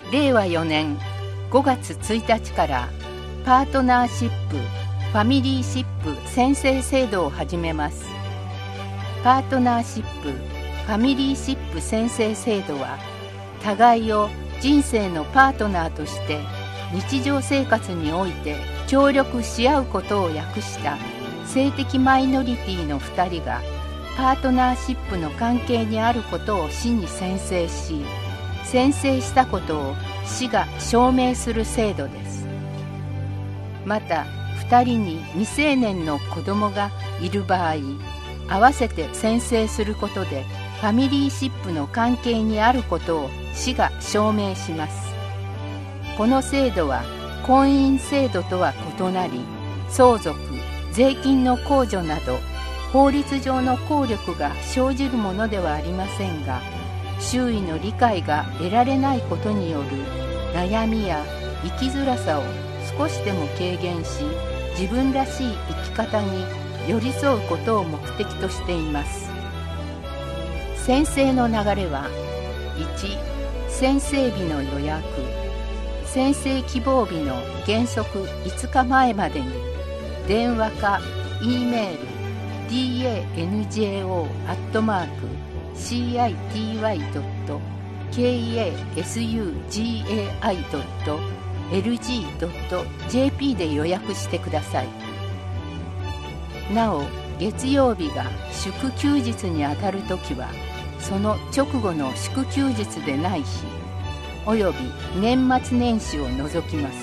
令和4年5月1日からパートナーシップ・ファミリーシップ宣誓制度を始めます。パートナーシップ・ファミリーシップ宣誓制度は、互いを人生のパートナーとして日常生活において協力し合うことを訳した性的マイノリティの2人がパートナーシップの関係にあることを市に宣誓し、宣誓したことを市が証明する制度です。また2人に未成年の子供がいる場合、合わせて宣誓することでファミリーシップの関係にあることを市が証明します。この制度は婚姻制度とは異なり、相続、税金の控除など法律上の効力が生じるものではありませんが、周囲の理解が得られないことによる悩みや生きづらさを少しでも軽減し、自分らしい生き方に寄り添うことを目的としています。宣誓の流れは、1、宣誓日の予約。宣誓希望日の原則5日前までに電話か E メール danwa.city.kasugai.lg.jp で予約してください。なお、月曜日が祝休日にあたるときは、その直後の祝休日でない日および年末年始を除きます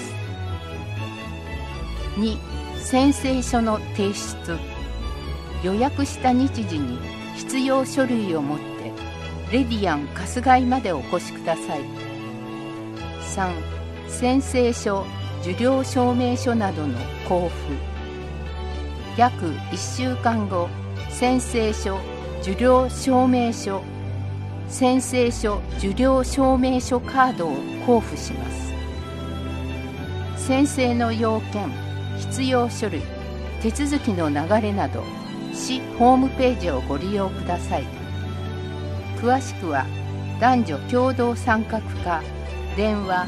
。2、宣誓書の提出。予約した日時に必要書類を持ってレディアン春日井までお越しください。3、宣誓書、受領証明書などの交付。約1週間後、宣誓書、受領証明書、宣誓書、受領証明書カードを交付します。宣誓の要件、必要書類、手続きの流れなど、市ホームページをご利用ください。詳しくは、男女共同参画課、電話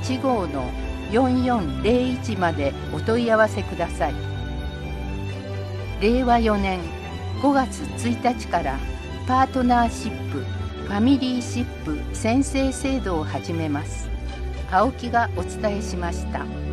85-4401 までお問い合わせください。令和4年5月1日からパートナーシップ・ファミリーシップ宣誓制度を始めます。青木がお伝えしました。